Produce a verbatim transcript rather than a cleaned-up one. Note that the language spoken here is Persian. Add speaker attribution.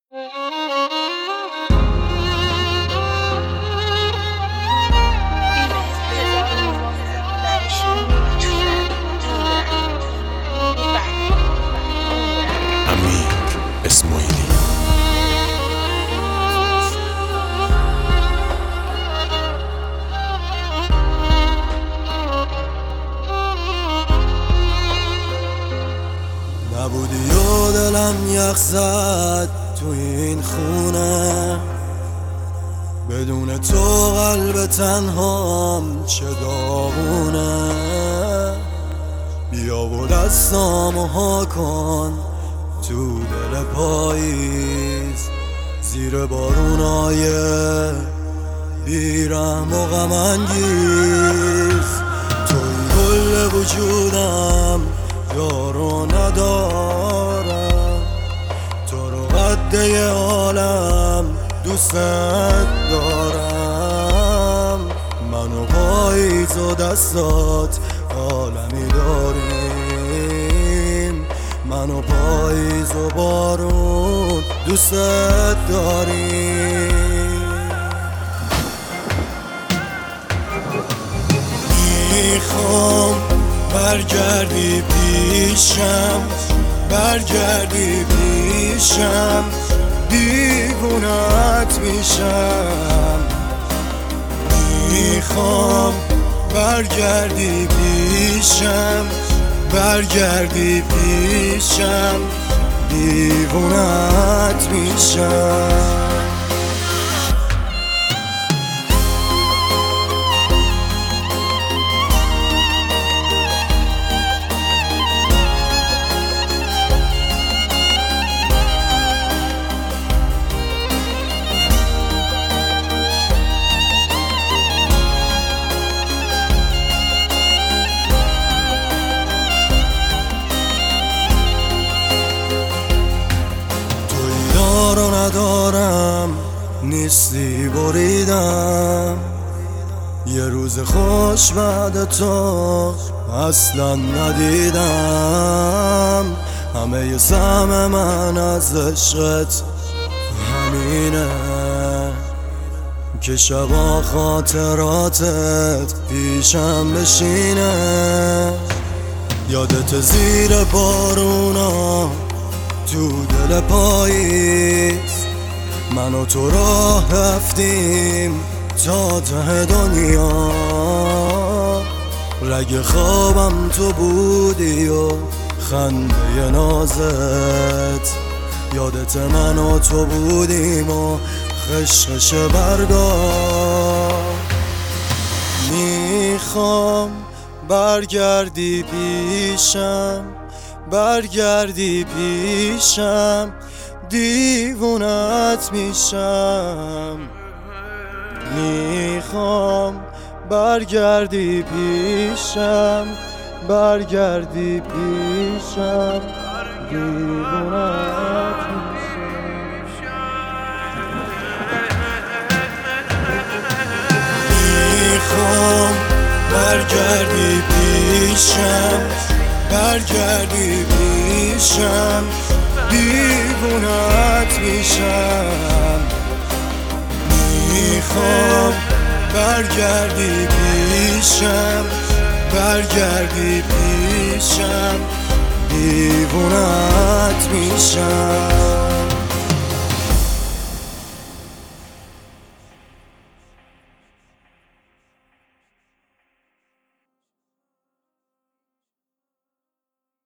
Speaker 1: امیر اسماعیلی.
Speaker 2: نبودی و دلم یخ زد تو این خونه، بدون تو قلب تنهام چه داغونه. بیا و دستامو ها کن تو دل پاییز، زیر بارونای بیرحم و غم انگیز. توی کل وجودم یارو ندارم، تو رو قده عالم دوست دارم. من و پاییز و دستات عالمی داریم، من و پاییز و بارون دوست داریم. میخوام برگردی پیشم، برگردی پیشم، دیوونت میشم. میخوام برگردی پیشم، برگردی پیشم، دیوونت میشم. رو ندارم نیستی بریدم، یه روز خوش بعد تو اصلا ندیدم. همه ی سهم من از عشقت همینه که شبا خاطراتت پیشم بشینه. یادت زیر بارونا تو دل پاییز، من و تو راه رفتیم تا ته دنیا. رگ خوابم تو بودی و خنده نازت، یادت من و تو بودیم و خشخش برگا. میخوام برگردی پیشم، برگردی پیشم، دیوونت میشم. میخوام برگردی پیشم، برگردی پیشم، دیوونت میشم. میخوام برگردی پیشم، برگردی پیشم، دیوونت میشم. میخوام برگردی پیشم، برگردی پیشم، دیوونت میشم.